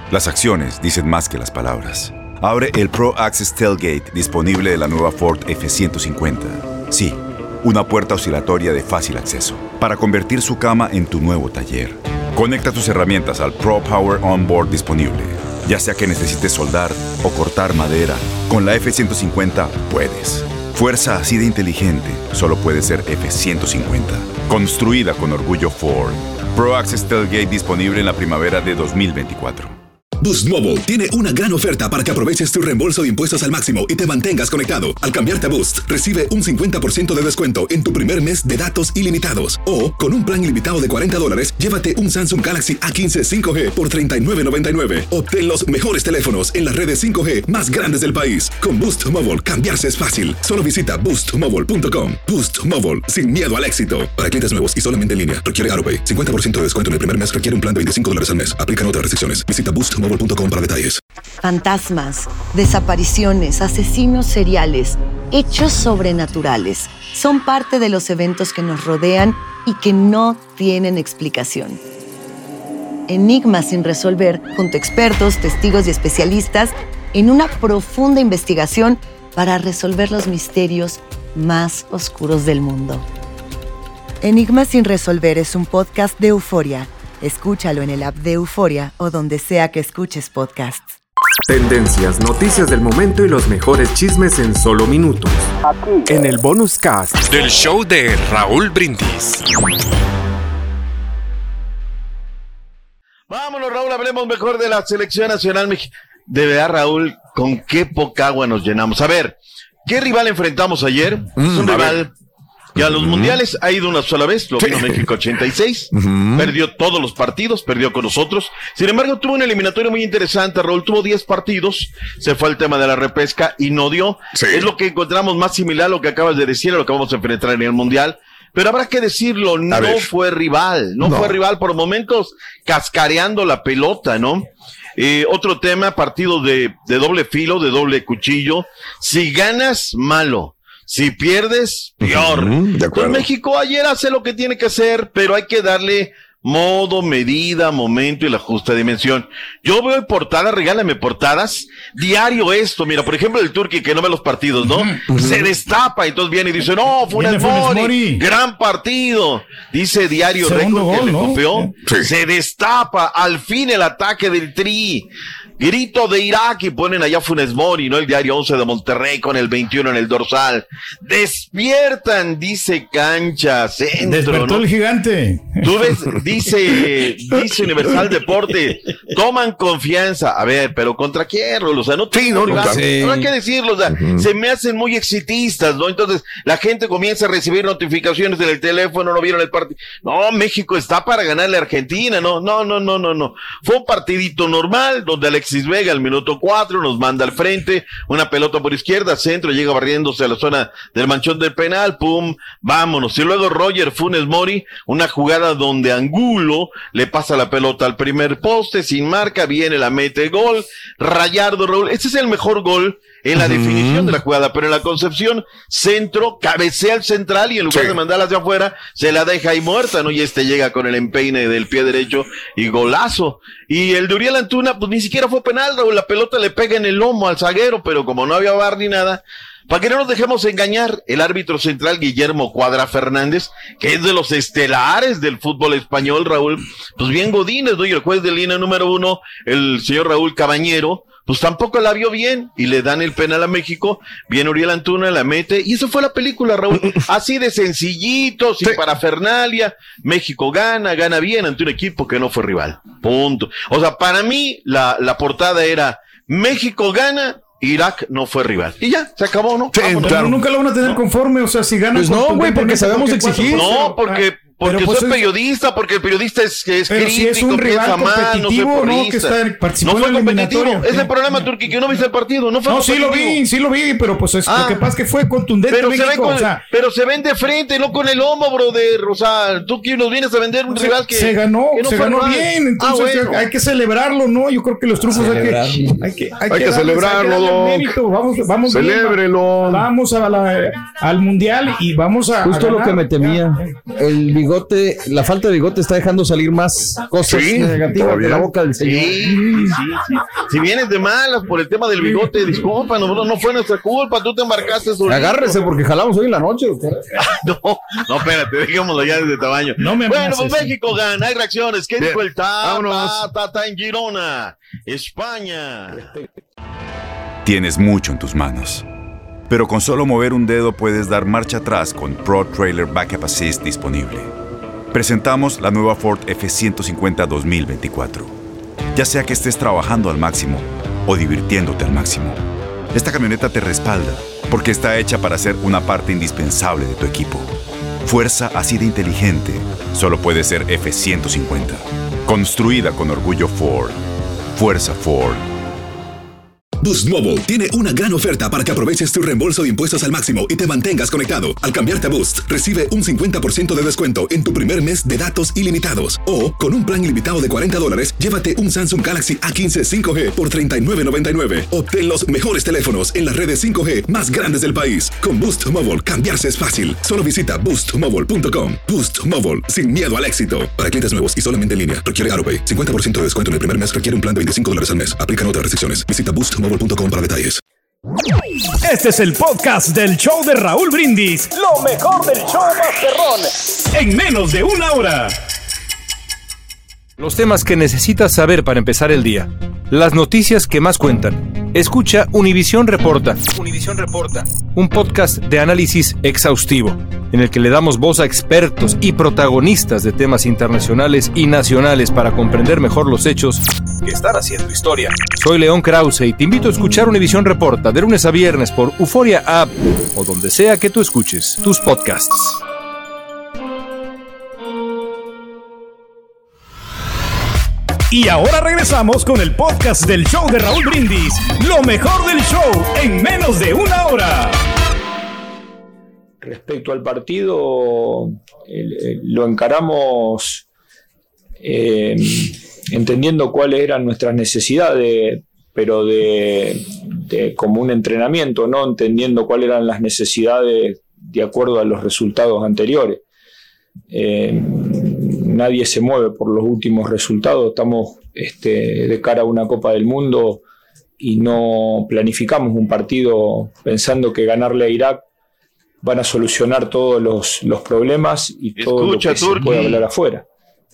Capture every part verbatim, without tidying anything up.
Las acciones dicen más que las palabras. Abre el Pro Access Tailgate disponible de la nueva Ford F ciento cincuenta. Sí, una puerta oscilatoria de fácil acceso para convertir su cama en tu nuevo taller. Conecta tus herramientas al Pro Power Onboard disponible. Ya sea que necesites soldar o cortar madera, con la F ciento cincuenta puedes. Fuerza así de inteligente solo puede ser F ciento cincuenta. Construida con orgullo Ford. Pro Access Tailgate disponible en la primavera de dos mil veinticuatro. Boost Mobile tiene una gran oferta para que aproveches tu reembolso de impuestos al máximo y te mantengas conectado. Al cambiarte a Boost, recibe un cincuenta por ciento de descuento en tu primer mes de datos ilimitados. O, con un plan ilimitado de cuarenta dólares, llévate un Samsung Galaxy A quince cinco G por treinta y nueve noventa y nueve. Obtén los mejores teléfonos en las redes cinco G más grandes del país. Con Boost Mobile, cambiarse es fácil. Solo visita boost mobile punto com. Boost Mobile, sin miedo al éxito. Para clientes nuevos y solamente en línea, requiere AutoPay. cincuenta por ciento de descuento en el primer mes requiere un plan de veinticinco dólares al mes. Aplican otras restricciones. Visita boost mobile punto com para detalles. Fantasmas, desapariciones, asesinos seriales, hechos sobrenaturales son parte de los eventos que nos rodean y que no tienen explicación. Enigmas sin resolver, junto a expertos, testigos y especialistas, en una profunda investigación para resolver los misterios más oscuros del mundo. Enigmas sin resolver es un podcast de Euforia. Escúchalo en el app de Euforia o donde sea que escuches podcasts. Tendencias, noticias del momento y los mejores chismes en solo minutos. Aquí. En el bonus cast del show de Raúl Brindis. Vámonos, Raúl, hablemos mejor de la selección nacional mexicana. De verdad, Raúl, con qué poca agua nos llenamos. A ver, ¿qué rival enfrentamos ayer? Mm, es un rival... Ver. Y a los uh-huh. mundiales ha ido una sola vez, lo vino sí. México ochenta y seis, uh-huh. perdió todos los partidos, perdió con nosotros. Sin embargo, tuvo una eliminatoria muy interesante, Raúl, tuvo diez partidos, se fue al tema de la repesca y no dio. Sí. Es lo que encontramos más similar a lo que acabas de decir, a lo que vamos a enfrentar en el mundial. Pero habrá que decirlo, no fue rival, no, no fue rival, por momentos cascareando la pelota, ¿no? Eh, otro tema, partido de, de doble filo, de doble cuchillo. Si ganas, malo. Si pierdes, peor. Uh-huh, Entonces México ayer hace lo que tiene que hacer, pero hay que darle modo, medida, momento y la justa dimensión. Yo veo portadas, regálame portadas, diario esto, mira, por ejemplo el Turqui que no ve los partidos, ¿no? Uh-huh. Se destapa y entonces viene y dice, no, Funes Mori, gran partido. Dice Diario Récord que le copió, sí. Se destapa, al fin el ataque del Tri. Grito de Irak y ponen allá Funes Mori, ¿no? El Diario once de Monterrey con el veintiuno en el dorsal. Despiertan, dice Cancha Centro. Despertó, ¿no? El gigante. Tú ves, dice, dice Universal Deporte, toman confianza. A ver, pero ¿contra quién, Rolo? O sea, no, sí, no, no, sí. no hay que decirlo, o sea, uh-huh. se me hacen muy exitistas, ¿no? Entonces, la gente comienza a recibir notificaciones en el teléfono, no vieron el partido. No, México está para ganarle a Argentina, no, no, no, no, no, no. Fue un partidito normal, donde Alex Alexis Vega al minuto cuatro nos manda al frente, una pelota por izquierda, centro, llega barriéndose a la zona del manchón del penal, pum, vámonos. Y luego Roger Funes Mori, una jugada donde Angulo le pasa la pelota al primer poste, sin marca, viene, la mete, gol, Rayardo, Raúl, este es el mejor gol en la uh-huh. definición de la jugada, pero en la concepción, centro, cabecea al central y en lugar sí. de mandarla hacia afuera, se la deja ahí muerta, ¿no? Y este llega con el empeine del pie derecho y golazo. Y el de Uriel Antuna, pues ni siquiera fue penal, Raúl, la pelota le pega en el lomo al zaguero, pero como no había V A R ni nada, para que no nos dejemos engañar, el árbitro central Guillermo Cuadra Fernández, que es de los estelares del fútbol español, Raúl, pues bien godines, ¿no? Y el juez de línea número uno, el señor Raúl Cabañero, pues tampoco la vio bien y le dan el penal a México, viene Uriel Antuna, la mete y eso fue la película, Raúl, así de sencillito, sin sí. parafernalia, México gana, gana bien ante un equipo que no fue rival, punto. O sea, para mí la, la portada era México gana, Irak no fue rival. Y ya, se acabó, ¿no? Sí, claro. Nunca lo van a tener conforme, o sea, si ganan... Pues no, güey, porque sabemos exigir. No, porque... Porque pues soy es, periodista, porque el periodista es, es pero crítico, si es un rival competitivo, no, que está participando no fue en la competitivo. Es el problema, Turqui, que no viste el partido. No, fue no sí lo vi, sí lo vi, pero pues es, ah, lo que pasa es que fue contundente. Pero, México, se, ven con, o sea, pero se ven de frente, no con el lomo, brother. O sea, tú que nos vienes a vender un se, rival que se ganó, que no se ganó rival. Bien. Entonces ah, bueno. hay que celebrarlo, ¿no? Yo creo que los trufos hay que, hay que, hay que, hay que celebrarlo, hay que vamos, vamos celébrelo. Bien, vamos a la, al mundial y vamos a. Justo a lo que me temía. El bigote, la falta de bigote está dejando salir más cosas sí, negativas de la boca del señor. Sí, sí, sí. Si vienes de malas por el tema del bigote, disculpa, no, no fue nuestra culpa, tú te embarcaste solito. Agárrese porque jalamos hoy en la noche. no, no, espérate, dejémoslo ya desde tamaño. No me bueno, pues sí. México gana, hay reacciones. ¿Qué Bien. dijo el Tata? Tata en Girona, España. Tienes mucho en tus manos, pero con solo mover un dedo puedes dar marcha atrás con Pro Trailer Backup Assist disponible. Presentamos la nueva Ford F ciento cincuenta dos mil veinticuatro. Ya sea que estés trabajando al máximo o divirtiéndote al máximo, esta camioneta te respalda porque está hecha para ser una parte indispensable de tu equipo. Fuerza así de inteligente solo puede ser F ciento cincuenta. Construida con orgullo Ford. Fuerza Ford. Boost Mobile tiene una gran oferta para que aproveches tu reembolso de impuestos al máximo y te mantengas conectado. Al cambiarte a Boost, recibe un cincuenta por ciento de descuento en tu primer mes de datos ilimitados. O, con un plan ilimitado de cuarenta dólares, llévate un Samsung Galaxy A quince cinco G por treinta y nueve noventa y nueve. Obtén los mejores teléfonos en las redes cinco G más grandes del país. Con Boost Mobile, cambiarse es fácil. Solo visita boost mobile punto com. Boost Mobile, sin miedo al éxito. Para clientes nuevos y solamente en línea, requiere AutoPay. cincuenta por ciento de descuento en el primer mes requiere un plan de veinticinco dólares al mes. Aplican otras restricciones. Visita boost mobile punto com para detalles. Este es el podcast del show de Raúl Brindis. Lo mejor del show Masterrón. En menos de una hora. Los temas que necesitas saber para empezar el día. Las noticias que más cuentan. Escucha Univisión Reporta. Univisión Reporta. Un podcast de análisis exhaustivo, en el que le damos voz a expertos y protagonistas de temas internacionales y nacionales para comprender mejor los hechos que están haciendo historia. Soy León Krause y te invito a escuchar Univisión Reporta de lunes a viernes por Euforia App o donde sea que tú escuches tus podcasts. Y ahora regresamos con el podcast del show de Raúl Brindis. Lo mejor del show en menos de una hora. Respecto al partido, eh, lo encaramos eh, entendiendo cuáles eran nuestras necesidades, pero de, de como un entrenamiento, no entendiendo cuáles eran las necesidades de acuerdo a los resultados anteriores. Eh, nadie se mueve por los últimos resultados. Estamos este, de cara a una Copa del Mundo y no planificamos un partido pensando que ganarle a Irak van a solucionar todos los, los problemas y todo Escucha, lo que Turki. se puede hablar afuera.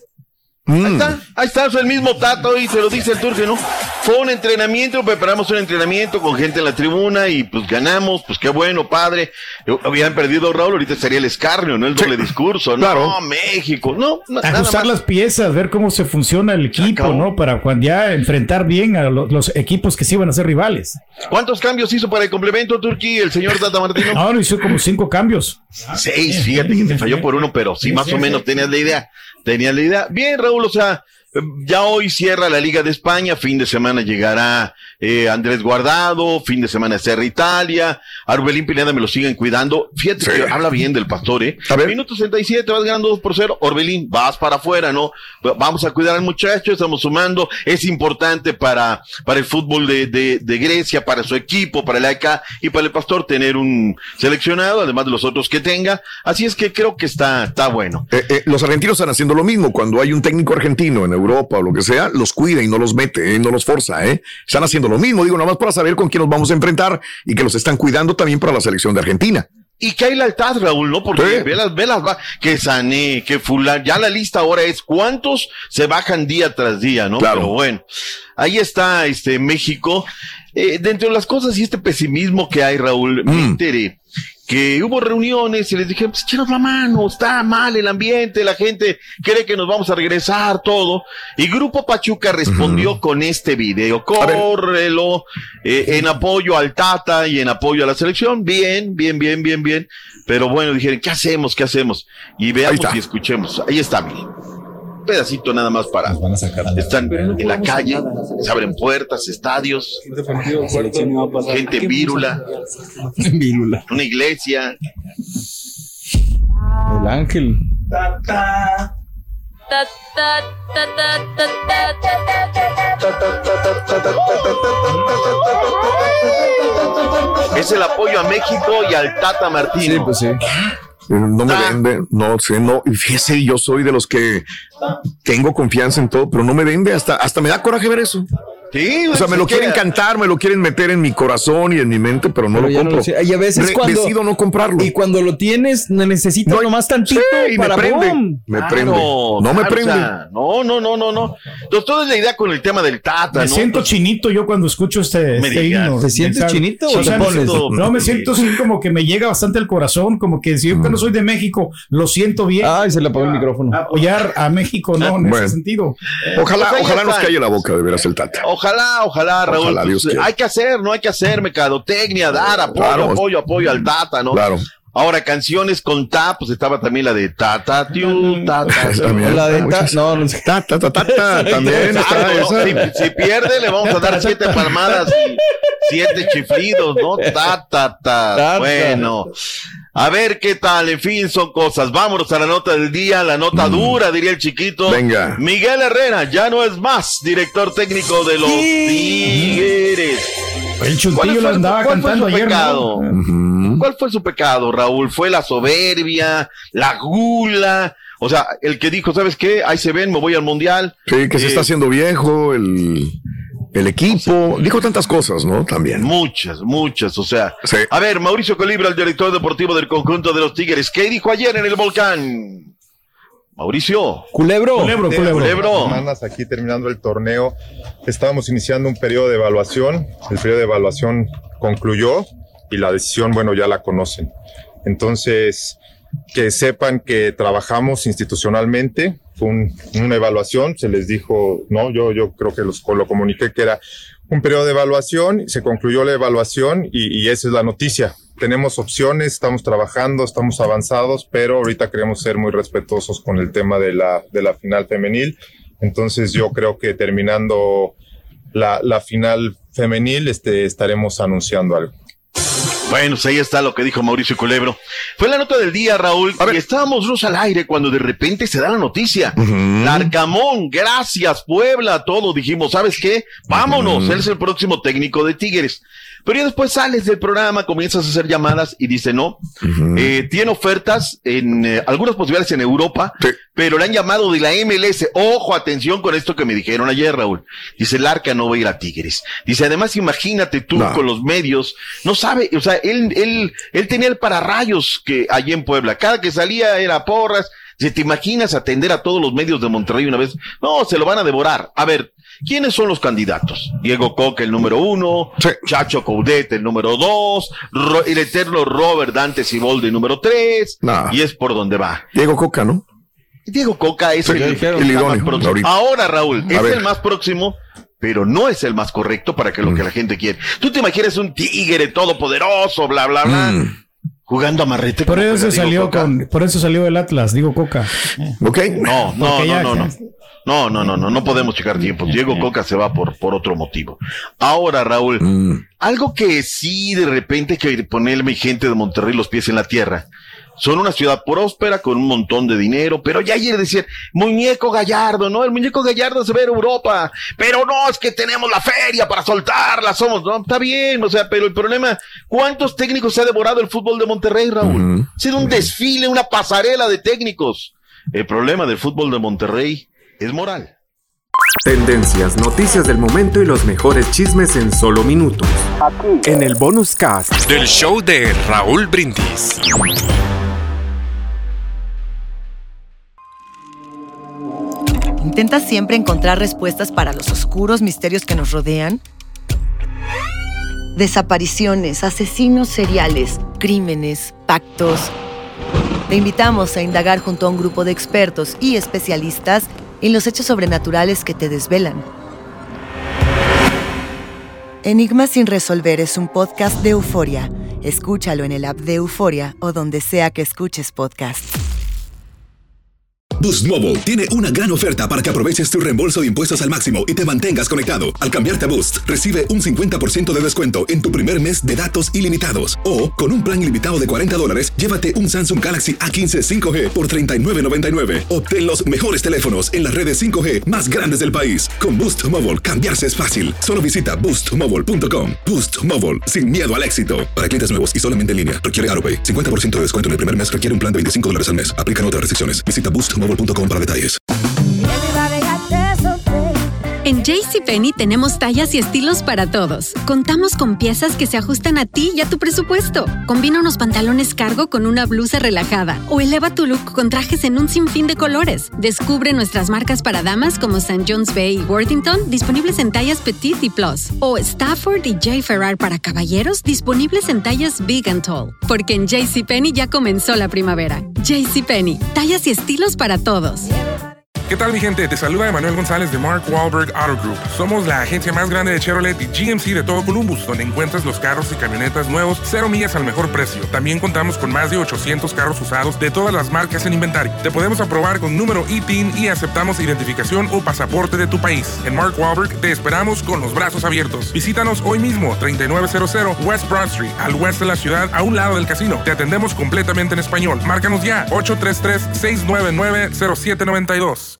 Mm. Ahí está, ahí está, es el mismo Tato y se lo dice el Turque, ¿no? Fue un entrenamiento, preparamos un entrenamiento con gente en la tribuna y pues ganamos, pues qué bueno, padre. Habían perdido Raúl, ahorita sería el escarnio, ¿no? El doble sí. discurso, ¿no? Claro. No, México, no. Ajustar las piezas, ver cómo se funciona el equipo, Acabó. ¿no? Para cuando ya enfrentar bien a los, los equipos que sí iban a ser rivales. ¿Cuántos cambios hizo para el complemento, Turquí, el señor Tata Martino? No, no, hizo como cinco cambios. Seis, fíjate que te falló por uno, pero sí, más o menos tenías la idea. Tenías la idea. Bien, Raúl, o sea, ya hoy cierra la Liga de España, fin de semana llegará eh, Andrés Guardado, fin de semana cierra Italia, a Orbelín Pineda me lo siguen cuidando, fíjate sí. que habla bien del Pastor, ¿eh? Minuto sesenta y siete, vas ganando dos por cero, Orbelín, vas para afuera, ¿no? Vamos a cuidar al muchacho, estamos sumando, es importante para, para el fútbol de, de, de Grecia, para su equipo, para el A E K y para el Pastor tener un seleccionado, además de los otros que tenga, así es que creo que está, está bueno. Eh, eh, los argentinos están haciendo lo mismo, cuando hay un técnico argentino en Europa o lo que sea, los cuida y no los mete, eh, no los forza, eh. Están haciendo lo mismo, digo, nada más para saber con quién nos vamos a enfrentar y que los están cuidando también para la selección de Argentina. Y que hay lealtad, Raúl, ¿no? Porque sí. ve las, ve las, que Sané, que Fulán, ya la lista ahora es cuántos se bajan día tras día, ¿no? Claro. Pero bueno, ahí está este México. Eh, dentro de las cosas y este pesimismo que hay, Raúl, mm. me enteré que hubo reuniones y les dije, pues echanos la mano, está mal el ambiente, la gente cree que nos vamos a regresar, todo. Y Grupo Pachuca respondió uh-huh. con este video, córrelo, eh, en apoyo al Tata y en apoyo a la selección, bien, bien, bien, bien, bien. Pero bueno, dijeron, ¿qué hacemos, qué hacemos? Y veamos y escuchemos, ahí está, miren. Pedacito nada más para van a sacar están no en la calle, nada, se abren puertas, estadios, gente en vírula, una iglesia, el ángel. Es el apoyo a México y al Tata Martino. Sí, pues sí. No me ah. vende, no sé, no. Y fíjese, yo soy de los que tengo confianza en todo, pero no me vende, hasta, hasta me da coraje ver eso. Sí, o sea, me lo quieren cantar, me lo quieren meter en mi corazón y en mi mente, pero no pero lo compro. No lo y a veces Re- cuando decido no comprarlo. Y cuando lo tienes, necesitas no, nomás tantito sí, para me prende. boom. Me claro, prende. No claro, me prende. O sea, no, no, no, no, no. Entonces, toda es la idea con el tema del Tata, Me ¿no? siento Entonces, chinito yo cuando escucho este, este himno. ¿Te sientes ¿sabes? chinito o o sea, te pones? No, me siento así como que me llega bastante el corazón, como que si yo que no soy de México, lo siento bien. Ay, se le apagó el micrófono. Apoyar a México, no, en bueno. ese sentido. Ojalá, pues ojalá está. nos calle la boca de veras el Tata. Ojalá, ojalá, Raúl. Ojalá, pues, Dios hay que hacer, no hay que hacer mercadotecnia, dar apoyo, Claro. apoyo, apoyo al Tata, ¿no? Claro. Ahora, canciones con ta, pues estaba también la de Tata, tiu, Tata. También. La de ta, no, no sé. Ta, ta, ta, ta, ta, también está Exacto, esa. ¿no? Si, si pierde, le vamos a dar siete palmadas y siete chiflidos, ¿no? Ta, ta, ta. Bueno. A ver qué tal, en fin, son cosas. Vámonos a la nota del día, la nota mm. dura, diría el chiquito. Venga. Miguel Herrera ya no es más director técnico de los Tigres. El Chuntillo lo andaba ¿Cuál fue su cantando ayer, pecado? ¿no? Uh-huh. ¿Cuál fue su pecado, Raúl? ¿Fue la soberbia, la gula? O sea, el que dijo, ¿sabes qué? Ahí se ven, me voy al Mundial. Sí, que eh, se está haciendo viejo, el... El equipo, dijo tantas cosas, ¿no? También. Muchas, muchas, o sea. Sí. A ver, Mauricio Colibra, el director deportivo del conjunto de los Tigres, ¿qué dijo ayer en el Volcán? Mauricio. Culebro. Culebro, culebro. Culebro. Semanas aquí terminando el torneo, estábamos iniciando un periodo de evaluación, el periodo de evaluación concluyó y la decisión, bueno, ya la conocen. Entonces, que sepan que trabajamos institucionalmente, fue un, una evaluación, se les dijo, no, yo, yo creo que los, lo comuniqué que era un periodo de evaluación, se concluyó la evaluación y, y esa es la noticia. Tenemos opciones, estamos trabajando, estamos avanzados, pero ahorita queremos ser muy respetuosos con el tema de la, de la final femenil. Entonces yo creo que terminando la, la final femenil este, estaremos anunciando algo. Bueno, pues ahí está lo que dijo Mauricio Culebro. Fue la nota del día, Raúl, y estábamos los al aire cuando de repente se da la noticia. Uh-huh. Larcamón, gracias, Puebla, todo. Dijimos, ¿sabes qué? Vámonos, uh-huh. Él es el próximo técnico de Tigres. Pero ya después sales del programa, comienzas a hacer llamadas y dice no. Uh-huh. Eh, tiene ofertas en eh, algunas posibilidades en Europa, sí. Pero le han llamado de la M L S. Ojo, atención con esto que me dijeron ayer, Raúl. Dice, Larca no va a ir a Tigres. Dice, además, imagínate tú no. con los medios. No sabe, o sea, él, él, él tenía el pararrayos que allí en Puebla. Cada que salía era porras. Si te imaginas atender a todos los medios de Monterrey una vez, no, se lo van a devorar. A ver, ¿quiénes son los candidatos? Diego Coca, el número uno, sí. Chacho Coudet, el número dos, Ro- el eterno Robert Dante Siboldi, el número tres, no. Y es por donde va. Diego Coca, ¿no? Diego Coca es sí, el, el, el, el más próximo. Ahorita. Ahora, Raúl, a es ver. el más próximo, pero no es el más correcto para que lo mm. que la gente quiere. Tú te imaginas un tigre todopoderoso, bla, bla, bla. Mm. Jugando a marrete. Por eso salió con, por eso salió el Atlas, digo Coca. Ok. No, no, no, no, no. No, no, no, no, no podemos checar tiempos. Diego Coca se va por, por otro motivo. Ahora, Raúl, mm. algo que sí de repente hay que ponerle gente de Monterrey los pies en la tierra. Son una ciudad próspera con un montón de dinero, pero ya ayer decían, Muñeco Gallardo, ¿no? El Muñeco Gallardo se ve en Europa, pero no, es que tenemos la feria para soltarla, somos, no, está bien, o sea, pero el problema, ¿cuántos técnicos se ha devorado el fútbol de Monterrey, Raúl? Uh-huh. Ha sido un desfile, una pasarela de técnicos. El problema del fútbol de Monterrey es moral. Tendencias, noticias del momento y los mejores chismes en solo minutos. Aquí. En el bonus cast del show de Raúl Brindis. ¿Intentas siempre encontrar respuestas para los oscuros misterios que nos rodean? Desapariciones, asesinos seriales, crímenes, pactos. Te invitamos a indagar junto a un grupo de expertos y especialistas en los hechos sobrenaturales que te desvelan. Enigmas sin resolver es un podcast de Euforia. Escúchalo en el app de Euforia o donde sea que escuches podcast. Boost Mobile tiene una gran oferta para que aproveches tu reembolso de impuestos al máximo y te mantengas conectado. Al cambiarte a Boost, recibe un cincuenta por ciento de descuento en tu primer mes de datos ilimitados. O, con un plan ilimitado de cuarenta dólares, llévate un Samsung Galaxy A quince cinco G por treinta y nueve noventa y nueve. Obtén los mejores teléfonos en las redes cinco G más grandes del país. Con Boost Mobile, cambiarse es fácil. Solo visita boost mobile punto com. Boost Mobile, sin miedo al éxito. Para clientes nuevos y solamente en línea, requiere AutoPay. cincuenta por ciento de descuento en el primer mes requiere un plan de veinticinco dólares al mes. Aplican otras restricciones. Visita boost mobile punto com para detalles. En JCPenney tenemos tallas y estilos para todos. Contamos con piezas que se ajustan a ti y a tu presupuesto. Combina unos pantalones cargo con una blusa relajada o eleva tu look con trajes en un sinfín de colores. Descubre nuestras marcas para damas como Saint John's Bay y Worthington, disponibles en tallas Petite y Plus. O Stafford y J. Ferrar para caballeros, disponibles en tallas Big and Tall. Porque en JCPenney ya comenzó la primavera. JCPenney, tallas y estilos para todos. ¿Qué tal, mi gente? Te saluda Emanuel González de Mark Wahlberg Auto Group. Somos la agencia más grande de Chevrolet y G M C de todo Columbus, donde encuentras los carros y camionetas nuevos, cero millas al mejor precio. También contamos con más de ochocientos carros usados de todas las marcas en inventario. Te podemos aprobar con número I T I N y aceptamos identificación o pasaporte de tu país. En Mark Wahlberg te esperamos con los brazos abiertos. Visítanos hoy mismo, treinta y nueve cero cero West Broad Street, al oeste de la ciudad, a un lado del casino. Te atendemos completamente en español. Márcanos ya, ocho tres tres, seis nueve nueve, cero siete nueve dos.